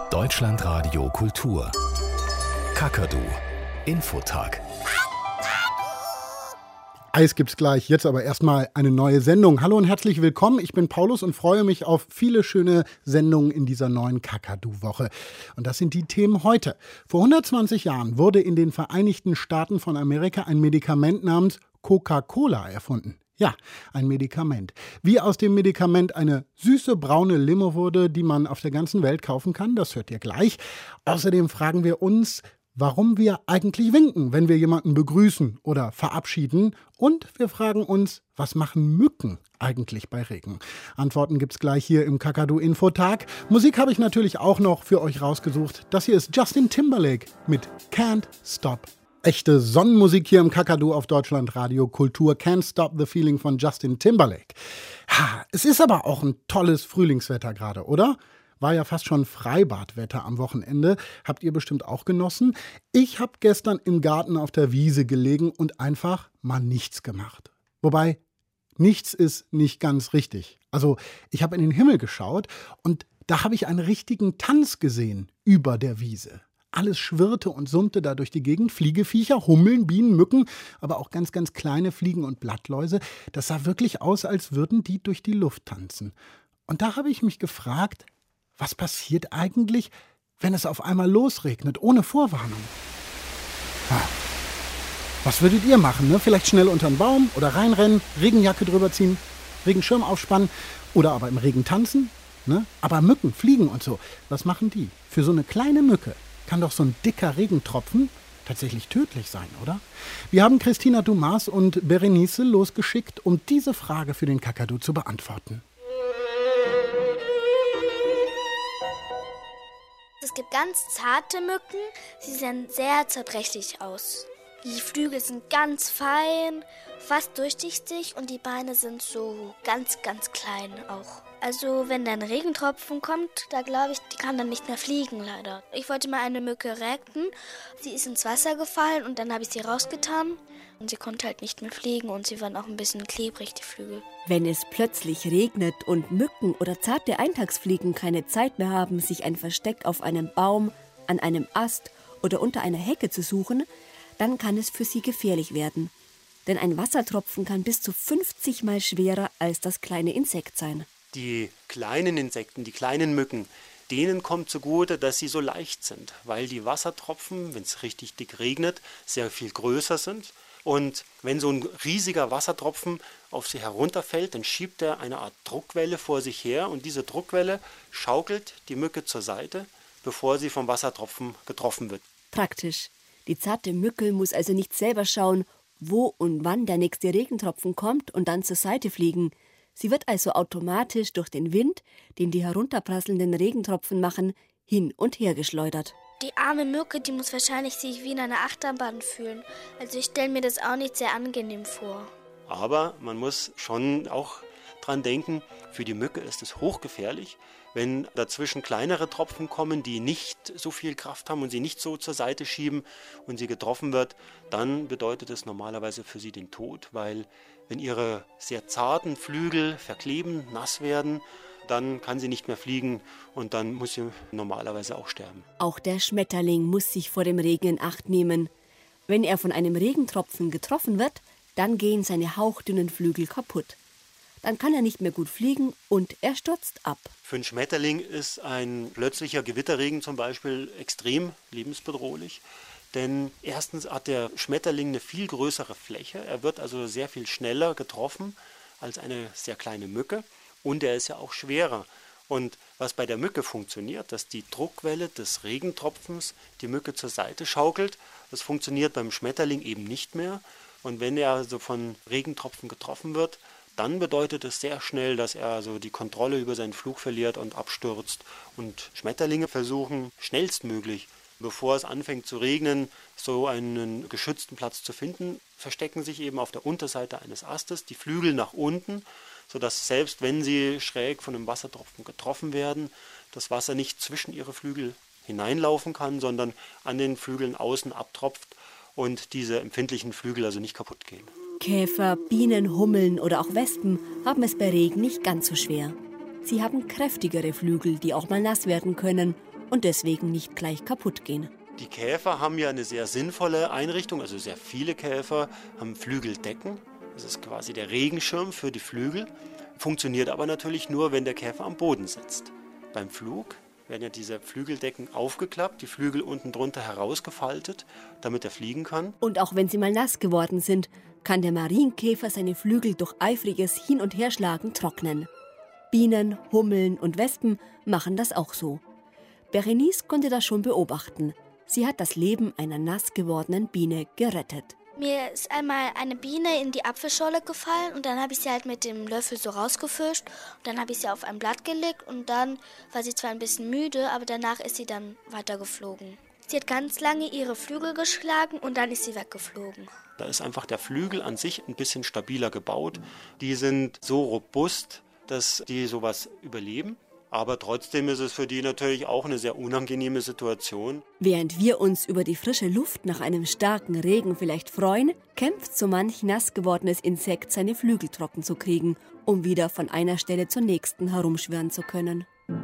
Deutschlandradio Kultur. Kakadu Infotag. Eis gibt's gleich, jetzt aber erstmal eine neue Sendung. Hallo und herzlich willkommen, ich bin Paulus und freue mich auf viele schöne Sendungen in dieser neuen Kakadu-Woche. Und das sind die Themen heute. Vor 120 Jahren wurde in den Vereinigten Staaten von Amerika ein Medikament namens Coca-Cola erfunden. Ja, ein Medikament. Wie aus dem Medikament eine süße braune Limo wurde, die man auf der ganzen Welt kaufen kann, das hört ihr gleich. Außerdem fragen wir uns, warum wir eigentlich winken, wenn wir jemanden begrüßen oder verabschieden. Und wir fragen uns, was machen Mücken eigentlich bei Regen? Antworten gibt's gleich hier im Kakadu-Infotag. Musik habe ich natürlich auch noch für euch rausgesucht. Das hier ist Justin Timberlake mit Can't Stop. Echte Sonnenmusik hier im Kakadu auf Deutschlandradio Kultur. Can't Stop the Feeling von Justin Timberlake. Es ist aber auch ein tolles Frühlingswetter gerade, oder? War ja fast schon Freibadwetter am Wochenende. Habt ihr bestimmt auch genossen. Ich habe gestern im Garten auf der Wiese gelegen und einfach mal nichts gemacht. Wobei, nichts ist nicht ganz richtig. Also, ich habe in den Himmel geschaut und da habe ich einen richtigen Tanz gesehen über der Wiese. Alles schwirrte und summte da durch die Gegend. Fliegeviecher, Hummeln, Bienen, Mücken, aber auch ganz, ganz kleine Fliegen und Blattläuse. Das sah wirklich aus, als würden die durch die Luft tanzen. Und da habe ich mich gefragt, was passiert eigentlich, wenn es auf einmal losregnet, ohne Vorwarnung? Was würdet ihr machen? Ne? Vielleicht schnell unter den Baum oder reinrennen, Regenjacke drüber ziehen, Regenschirm aufspannen oder aber im Regen tanzen? Ne? Aber Mücken, Fliegen und so, was machen die? Für so eine kleine Mücke kann doch so ein dicker Regentropfen tatsächlich tödlich sein, oder? Wir haben Christina Dumas und Berenice losgeschickt, um diese Frage für den Kakadu zu beantworten. Es gibt ganz zarte Mücken, sie sehen sehr zerbrechlich aus. Die Flügel sind ganz fein, fast durchsichtig und die Beine sind so ganz, ganz klein auch. Also wenn dann Regentropfen kommt, da glaube ich, die kann dann nicht mehr fliegen leider. Ich wollte mal eine Mücke retten, sie ist ins Wasser gefallen und dann habe ich sie rausgetan. Und sie konnte halt nicht mehr fliegen und sie waren auch ein bisschen klebrig, die Flügel. Wenn es plötzlich regnet und Mücken oder zarte Eintagsfliegen keine Zeit mehr haben, sich ein Versteck auf einem Baum, an einem Ast oder unter einer Hecke zu suchen, dann kann es für sie gefährlich werden. Denn ein Wassertropfen kann bis zu 50 Mal schwerer als das kleine Insekt sein. Die kleinen Insekten, die kleinen Mücken, denen kommt zugute, dass sie so leicht sind, weil die Wassertropfen, wenn es richtig dick regnet, sehr viel größer sind. Und wenn so ein riesiger Wassertropfen auf sie herunterfällt, dann schiebt er eine Art Druckwelle vor sich her und diese Druckwelle schaukelt die Mücke zur Seite, bevor sie vom Wassertropfen getroffen wird. Praktisch. Die zarte Mücke muss also nicht selber schauen, wo und wann der nächste Regentropfen kommt und dann zur Seite fliegen. Sie wird also automatisch durch den Wind, den die herunterprasselnden Regentropfen machen, hin und her geschleudert. Die arme Mücke, die muss wahrscheinlich sich wie in einer Achterbahn fühlen. Also ich stelle mir das auch nicht sehr angenehm vor. Aber man muss schon auch dran denken, für die Mücke ist es hochgefährlich, wenn dazwischen kleinere Tropfen kommen, die nicht so viel Kraft haben und sie nicht so zur Seite schieben und sie getroffen wird, dann bedeutet es normalerweise für sie den Tod, weil wenn ihre sehr zarten Flügel verkleben, nass werden, dann kann sie nicht mehr fliegen und dann muss sie normalerweise auch sterben. Auch der Schmetterling muss sich vor dem Regen in Acht nehmen. Wenn er von einem Regentropfen getroffen wird, dann gehen seine hauchdünnen Flügel kaputt. Dann kann er nicht mehr gut fliegen und er stürzt ab. Für einen Schmetterling ist ein plötzlicher Gewitterregen zum Beispiel extrem lebensbedrohlich. Denn erstens hat der Schmetterling eine viel größere Fläche. Er wird also sehr viel schneller getroffen als eine sehr kleine Mücke. Und er ist ja auch schwerer. Und was bei der Mücke funktioniert, dass die Druckwelle des Regentropfens die Mücke zur Seite schaukelt, das funktioniert beim Schmetterling eben nicht mehr. Und wenn er also von Regentropfen getroffen wird, dann bedeutet es sehr schnell, dass er also die Kontrolle über seinen Flug verliert und abstürzt. Und Schmetterlinge versuchen schnellstmöglich, bevor es anfängt zu regnen, so einen geschützten Platz zu finden, verstecken sich eben auf der Unterseite eines Astes, die Flügel nach unten, sodass selbst wenn sie schräg von einem Wassertropfen getroffen werden, das Wasser nicht zwischen ihre Flügel hineinlaufen kann, sondern an den Flügeln außen abtropft und diese empfindlichen Flügel also nicht kaputt gehen. Käfer, Bienen, Hummeln oder auch Wespen haben es bei Regen nicht ganz so schwer. Sie haben kräftigere Flügel, die auch mal nass werden können und deswegen nicht gleich kaputt gehen. Die Käfer haben ja eine sehr sinnvolle Einrichtung, also sehr viele Käfer haben Flügeldecken. Das ist quasi der Regenschirm für die Flügel. Funktioniert aber natürlich nur, wenn der Käfer am Boden sitzt. Beim Flug werden ja diese Flügeldecken aufgeklappt, die Flügel unten drunter herausgefaltet, damit er fliegen kann. Und auch wenn sie mal nass geworden sind, kann der Marienkäfer seine Flügel durch eifriges Hin- und Herschlagen trocknen. Bienen, Hummeln und Wespen machen das auch so. Berenice konnte das schon beobachten. Sie hat das Leben einer nass gewordenen Biene gerettet. Mir ist einmal eine Biene in die Apfelschorle gefallen und dann habe ich sie halt mit dem Löffel so rausgefischt. Und dann habe ich sie auf ein Blatt gelegt und dann war sie zwar ein bisschen müde, aber danach ist sie dann weitergeflogen. Sie hat ganz lange ihre Flügel geschlagen und dann ist sie weggeflogen. Da ist einfach der Flügel an sich ein bisschen stabiler gebaut. Die sind so robust, dass die sowas überleben. Aber trotzdem ist es für die natürlich auch eine sehr unangenehme Situation. Während wir uns über die frische Luft nach einem starken Regen vielleicht freuen, kämpft so manch nass gewordenes Insekt, seine Flügel trocken zu kriegen, um wieder von einer Stelle zur nächsten herumschwirren zu können.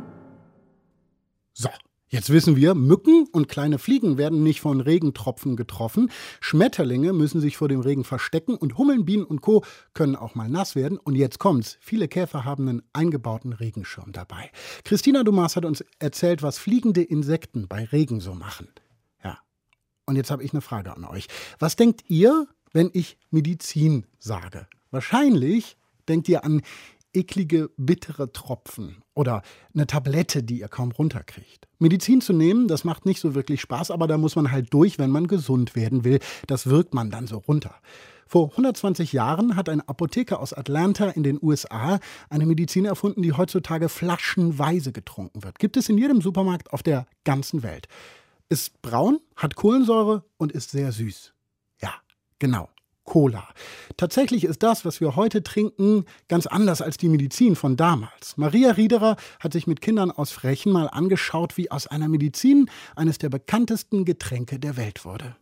So. Jetzt wissen wir, Mücken und kleine Fliegen werden nicht von Regentropfen getroffen. Schmetterlinge müssen sich vor dem Regen verstecken und Hummeln, Bienen und Co. können auch mal nass werden. Und jetzt kommt's. Viele Käfer haben einen eingebauten Regenschirm dabei. Christina Dumas hat uns erzählt, was fliegende Insekten bei Regen so machen. Ja, und jetzt habe ich eine Frage an euch. Was denkt ihr, wenn ich Medizin sage? Wahrscheinlich denkt ihr an eklige, bittere Tropfen oder eine Tablette, die ihr kaum runterkriegt. Medizin zu nehmen, das macht nicht so wirklich Spaß, aber da muss man halt durch, wenn man gesund werden will. Das wirkt man dann so runter. Vor 120 Jahren hat ein Apotheker aus Atlanta in den USA eine Medizin erfunden, die heutzutage flaschenweise getrunken wird. Gibt es in jedem Supermarkt auf der ganzen Welt. Ist braun, hat Kohlensäure und ist sehr süß. Ja, genau. Cola. Tatsächlich ist das, was wir heute trinken, ganz anders als die Medizin von damals. Maria Riederer hat sich mit Kindern aus Frechen mal angeschaut, wie aus einer Medizin eines der bekanntesten Getränke der Welt wurde.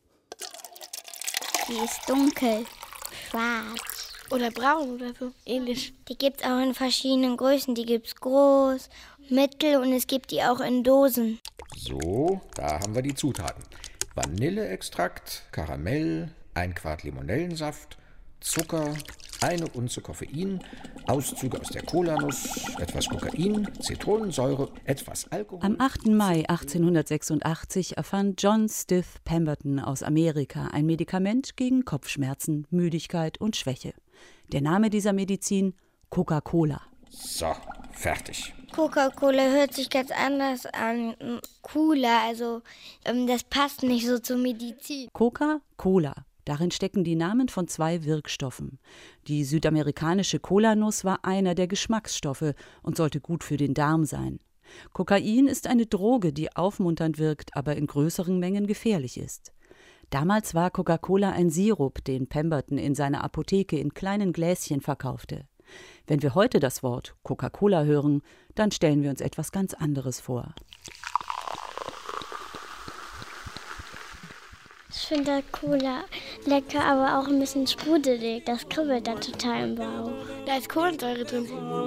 Die ist dunkel, schwarz Oder braun oder so ähnlich. Die gibt es auch in verschiedenen Größen. Die gibt es groß, mittel und es gibt die auch in Dosen. So, da haben wir die Zutaten. Vanilleextrakt, Karamell, 1 Quart Limonellensaft, Zucker, 1 Unze Koffein, Auszüge aus der Kolanuss, etwas Kokain, Zitronensäure, etwas Alkohol. Am 8. Mai 1886 erfand John Stith Pemberton aus Amerika ein Medikament gegen Kopfschmerzen, Müdigkeit und Schwäche. Der Name dieser Medizin: Coca-Cola. So, fertig. Coca-Cola hört sich ganz anders an. Cooler, also das passt nicht so zur Medizin. Coca-Cola. Darin stecken die Namen von 2 Wirkstoffen. Die südamerikanische Kolanuss war einer der Geschmacksstoffe und sollte gut für den Darm sein. Kokain ist eine Droge, die aufmunternd wirkt, aber in größeren Mengen gefährlich ist. Damals war Coca-Cola ein Sirup, den Pemberton in seiner Apotheke in kleinen Gläschen verkaufte. Wenn wir heute das Wort Coca-Cola hören, dann stellen wir uns etwas ganz anderes vor. Ich finde Cola lecker, aber auch ein bisschen sprudelig. Das kribbelt dann total im Bauch. Da ist Kohlensäure drin.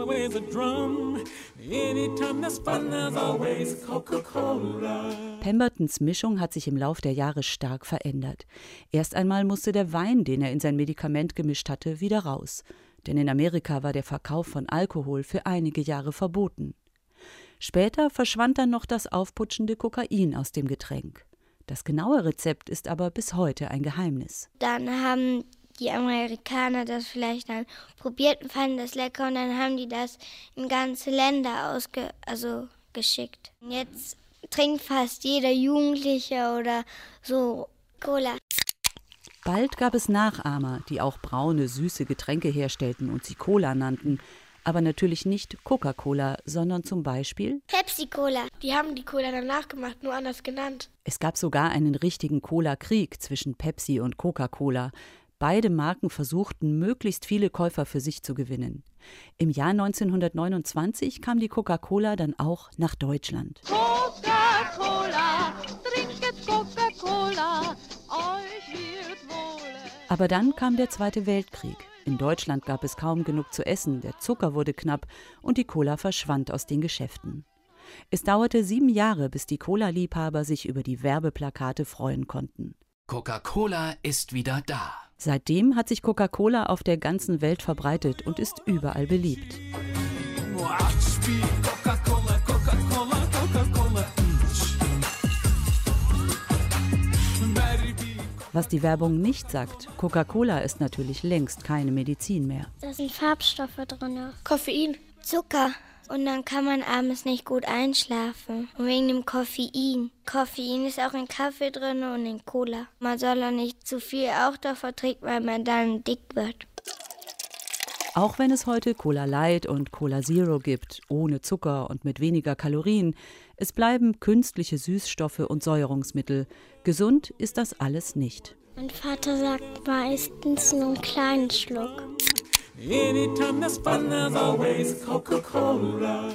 Pembertons Mischung hat sich im Lauf der Jahre stark verändert. Erst einmal musste der Wein, den er in sein Medikament gemischt hatte, wieder raus. Denn in Amerika war der Verkauf von Alkohol für einige Jahre verboten. Später verschwand dann noch das aufputschende Kokain aus dem Getränk. Das genaue Rezept ist aber bis heute ein Geheimnis. Dann haben die Amerikaner das vielleicht dann probiert und fanden das lecker und dann haben die das in ganze Länder geschickt. Jetzt trinkt fast jeder Jugendliche oder so Cola. Bald gab es Nachahmer, die auch braune, süße Getränke herstellten und sie Cola nannten. Aber natürlich nicht Coca-Cola, sondern zum Beispiel Pepsi-Cola. Die haben die Cola dann nachgemacht, nur anders genannt. Es gab sogar einen richtigen Cola-Krieg zwischen Pepsi und Coca-Cola. Beide Marken versuchten, möglichst viele Käufer für sich zu gewinnen. Im Jahr 1929 kam die Coca-Cola dann auch nach Deutschland. Coca-Cola, trinket Coca-Cola, euch wird wohl. Aber dann kam der Zweite Weltkrieg. In Deutschland gab es kaum genug zu essen, der Zucker wurde knapp und die Cola verschwand aus den Geschäften. Es dauerte 7 Jahre, bis die Cola-Liebhaber sich über die Werbeplakate freuen konnten. Coca-Cola ist wieder da. Seitdem hat sich Coca-Cola auf der ganzen Welt verbreitet und ist überall beliebt. Was die Werbung nicht sagt, Coca-Cola ist natürlich längst keine Medizin mehr. Da sind Farbstoffe drin. Koffein. Zucker. Und dann kann man abends nicht gut einschlafen. Und wegen dem Koffein. Koffein ist auch in Kaffee drin und in Cola. Man soll auch nicht zu viel auch davon trinken, weil man dann dick wird. Auch wenn es heute Cola Light und Cola Zero gibt, ohne Zucker und mit weniger Kalorien, es bleiben künstliche Süßstoffe und Säuerungsmittel. Gesund ist das alles nicht. Mein Vater sagt meistens nur einen kleinen Schluck. Anytime there's fun, there's always Coca-Cola.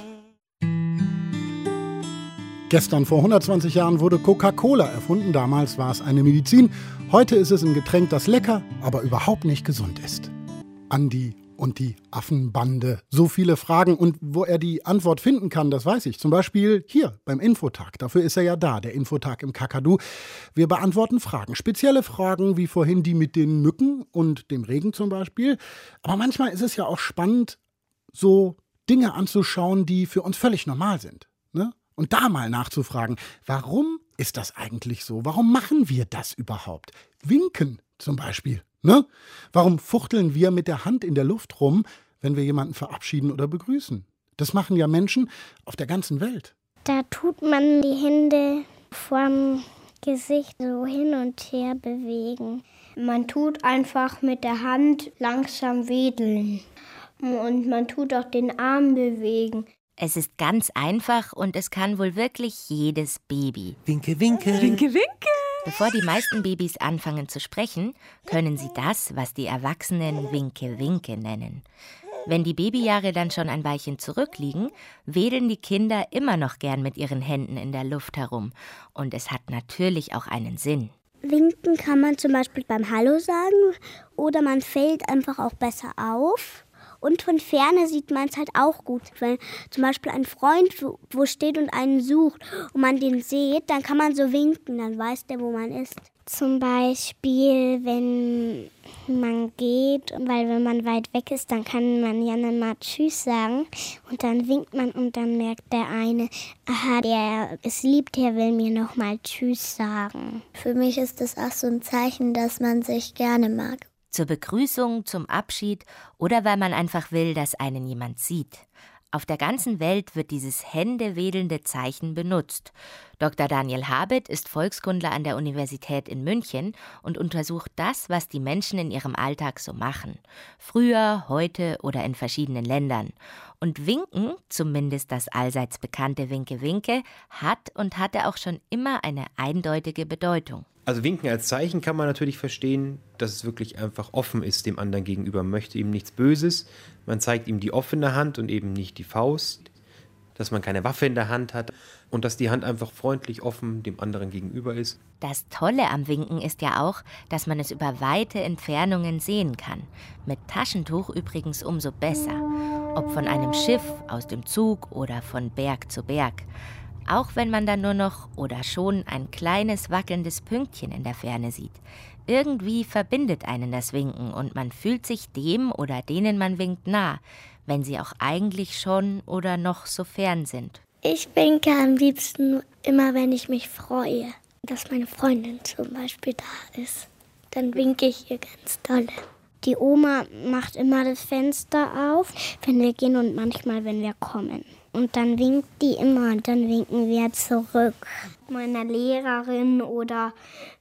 Gestern vor 120 Jahren wurde Coca-Cola erfunden. Damals war es eine Medizin. Heute ist es ein Getränk, das lecker, aber überhaupt nicht gesund ist. Andi und die Affenbande. So viele Fragen und wo er die Antwort finden kann, das weiß ich. Zum Beispiel hier beim Infotag. Dafür ist er ja da, der Infotag im Kakadu. Wir beantworten Fragen, spezielle Fragen wie vorhin die mit den Mücken und dem Regen zum Beispiel. Aber manchmal ist es ja auch spannend, so Dinge anzuschauen, die für uns völlig normal sind. Ne? Und da mal nachzufragen, warum ist das eigentlich so? Warum machen wir das überhaupt? Winken zum Beispiel. Ne? Warum fuchteln wir mit der Hand in der Luft rum, wenn wir jemanden verabschieden oder begrüßen? Das machen ja Menschen auf der ganzen Welt. Da tut man die Hände vorm Gesicht so hin und her bewegen. Man tut einfach mit der Hand langsam wedeln. Und man tut auch den Arm bewegen. Es ist ganz einfach und es kann wohl wirklich jedes Baby. Winke, winke. Winke, winke. Bevor die meisten Babys anfangen zu sprechen, können sie das, was die Erwachsenen Winke, winke nennen. Wenn die Babyjahre dann schon ein Weilchen zurückliegen, wedeln die Kinder immer noch gern mit ihren Händen in der Luft herum. Und es hat natürlich auch einen Sinn. Winken kann man zum Beispiel beim Hallo sagen oder man fällt einfach auch besser auf. Und von Ferne sieht man es halt auch gut. Wenn zum Beispiel ein Freund wo steht und einen sucht und man den sieht, dann kann man so winken, dann weiß der, wo man ist. Zum Beispiel, wenn man geht, weil wenn man weit weg ist, dann kann man ja dann mal Tschüss sagen. Und dann winkt man und dann merkt der eine, aha, der ist lieb, der will mir nochmal Tschüss sagen. Für mich ist das auch so ein Zeichen, dass man sich gerne mag. Zur Begrüßung, zum Abschied oder weil man einfach will, dass einen jemand sieht. Auf der ganzen Welt wird dieses händewedelnde Zeichen benutzt. Dr. Daniel Habit ist Volkskundler an der Universität in München und untersucht das, was die Menschen in ihrem Alltag so machen. Früher, heute oder in verschiedenen Ländern. Und Winken, zumindest das allseits bekannte Winke-Winke, hat und hatte auch schon immer eine eindeutige Bedeutung. Also Winken als Zeichen kann man natürlich verstehen, dass es wirklich einfach offen ist dem anderen gegenüber. Man möchte ihm nichts Böses, man zeigt ihm die offene Hand und eben nicht die Faust, dass man keine Waffe in der Hand hat und dass die Hand einfach freundlich offen dem anderen gegenüber ist. Das Tolle am Winken ist ja auch, dass man es über weite Entfernungen sehen kann. Mit Taschentuch übrigens umso besser. Ob von einem Schiff, aus dem Zug oder von Berg zu Berg. Auch wenn man dann nur noch oder schon ein kleines wackelndes Pünktchen in der Ferne sieht. Irgendwie verbindet einen das Winken und man fühlt sich dem oder denen man winkt nah, wenn sie auch eigentlich schon oder noch so fern sind. Ich winke am liebsten immer, wenn ich mich freue, dass meine Freundin zum Beispiel da ist. Dann winke ich ihr ganz doll. Die Oma macht immer das Fenster auf, wenn wir gehen und manchmal, wenn wir kommen. Und dann winkt die immer und dann winken wir zurück. Meiner Lehrerin oder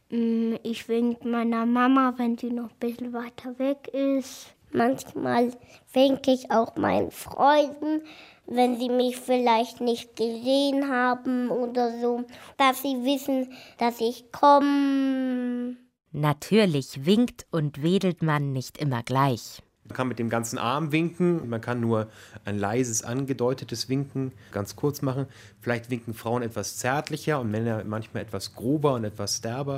ich winke meiner Mama, wenn sie noch ein bisschen weiter weg ist. Manchmal winke ich auch meinen Freunden, wenn sie mich vielleicht nicht gesehen haben oder so, dass sie wissen, dass ich komme. Natürlich winkt und wedelt man nicht immer gleich. Man kann mit dem ganzen Arm winken, man kann nur ein leises, angedeutetes Winken ganz kurz machen. Vielleicht winken Frauen etwas zärtlicher und Männer manchmal etwas grober und etwas derber.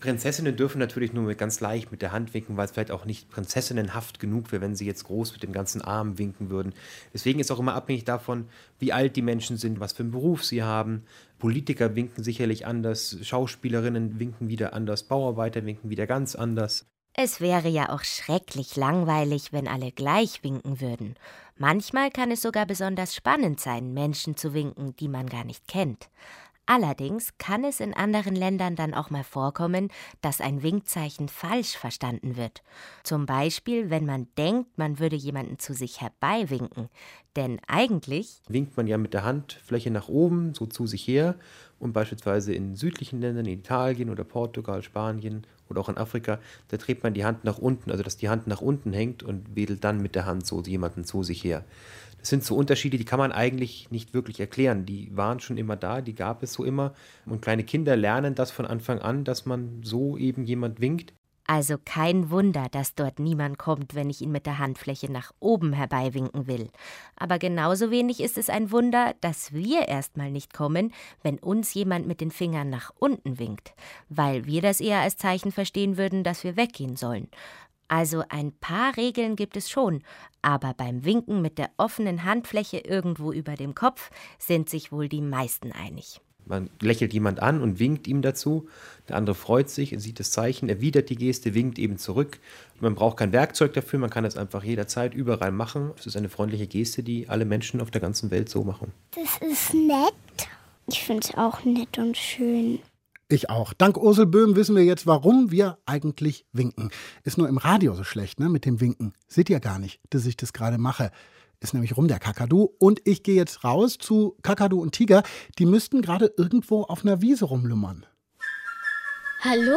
Prinzessinnen dürfen natürlich nur ganz leicht mit der Hand winken, weil es vielleicht auch nicht prinzessinnenhaft genug wäre, wenn sie jetzt groß mit dem ganzen Arm winken würden. Deswegen ist auch immer abhängig davon, wie alt die Menschen sind, was für einen Beruf sie haben. Politiker winken sicherlich anders, Schauspielerinnen winken wieder anders, Bauarbeiter winken wieder ganz anders. Es wäre ja auch schrecklich langweilig, wenn alle gleich winken würden. Manchmal kann es sogar besonders spannend sein, Menschen zu winken, die man gar nicht kennt. Allerdings kann es in anderen Ländern dann auch mal vorkommen, dass ein Winkzeichen falsch verstanden wird. Zum Beispiel, wenn man denkt, man würde jemanden zu sich herbeiwinken. Denn eigentlich winkt man ja mit der Handfläche nach oben, so zu sich her. Und beispielsweise in südlichen Ländern, in Italien oder Portugal, Spanien oder auch in Afrika, da dreht man die Hand nach unten, also dass die Hand nach unten hängt und wedelt dann mit der Hand so jemanden zu sich her. Das sind so Unterschiede, die kann man eigentlich nicht wirklich erklären. Die waren schon immer da, die gab es so immer. Und kleine Kinder lernen das von Anfang an, dass man so eben jemand winkt. Also kein Wunder, dass dort niemand kommt, wenn ich ihn mit der Handfläche nach oben herbeiwinken will. Aber genauso wenig ist es ein Wunder, dass wir erstmal nicht kommen, wenn uns jemand mit den Fingern nach unten winkt, weil wir das eher als Zeichen verstehen würden, dass wir weggehen sollen. Also ein paar Regeln gibt es schon, aber beim Winken mit der offenen Handfläche irgendwo über dem Kopf sind sich wohl die meisten einig. Man lächelt jemand an und winkt ihm dazu. Der andere freut sich, er sieht das Zeichen, erwidert die Geste, winkt eben zurück. Man braucht kein Werkzeug dafür, man kann das einfach jederzeit überall machen. Es ist eine freundliche Geste, die alle Menschen auf der ganzen Welt so machen. Das ist nett. Ich finde es auch nett und schön. Ich auch. Dank Ursel Böhm wissen wir jetzt, warum wir eigentlich winken. Ist nur im Radio so schlecht, ne, mit dem Winken. Seht ihr gar nicht, dass ich das gerade mache. Ist nämlich rum der Kakadu. Und ich gehe jetzt raus zu Kakadu und Tiger. Die müssten gerade irgendwo auf einer Wiese rumlummern. Hallo?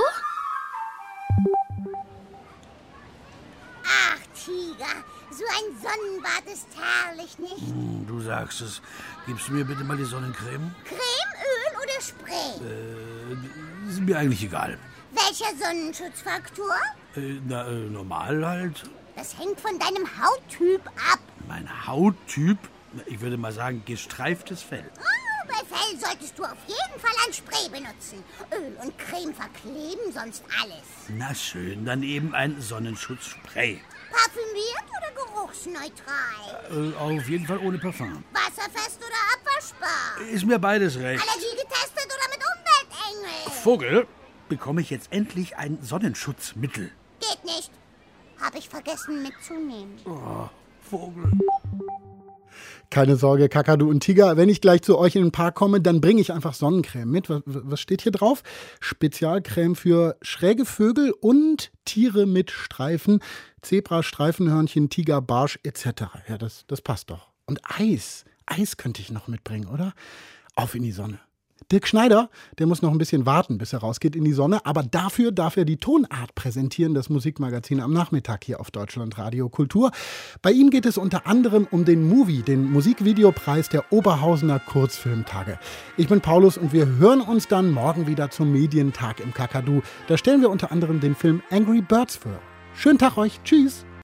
Ach, Tiger, so ein Sonnenbad ist herrlich, nicht? Du sagst es. Gibst du mir bitte mal die Sonnencreme? Creme, Öl oder Spray? Ist mir eigentlich egal. Welcher Sonnenschutzfaktor? Normal halt. Das hängt von deinem Hauttyp ab. Mein Hauttyp? Ich würde mal sagen, gestreiftes Fell. Oh, bei Fell solltest du auf jeden Fall ein Spray benutzen. Öl und Creme verkleben sonst alles. Na schön, dann eben ein Sonnenschutzspray. Parfümiert oder geruchsneutral? Auf jeden Fall ohne Parfum. Wasserfest oder abwaschbar? Ist mir beides recht. Allergie getestet oder mit Umweltengel? Vogel, bekomme ich jetzt endlich ein Sonnenschutzmittel? Geht nicht. Habe ich vergessen mitzunehmen. Oh, Vogel. Keine Sorge, Kakadu und Tiger. Wenn ich gleich zu euch in den Park komme, dann bringe ich einfach Sonnencreme mit. Was steht hier drauf? Spezialcreme für schräge Vögel und Tiere mit Streifen. Zebra, Streifenhörnchen, Tiger, Barsch etc. Ja, das passt doch. Und Eis. Eis könnte ich noch mitbringen, oder? Auf in die Sonne. Dirk Schneider, der muss noch ein bisschen warten, bis er rausgeht in die Sonne, aber dafür darf er die Tonart präsentieren, das Musikmagazin am Nachmittag hier auf Deutschlandradio Kultur. Bei ihm geht es unter anderem um den Movie, den Musikvideopreis der Oberhausener Kurzfilmtage. Ich bin Paulus und wir hören uns dann morgen wieder zum Medientag im Kakadu. Da stellen wir unter anderem den Film Angry Birds vor. Schönen Tag euch, tschüss!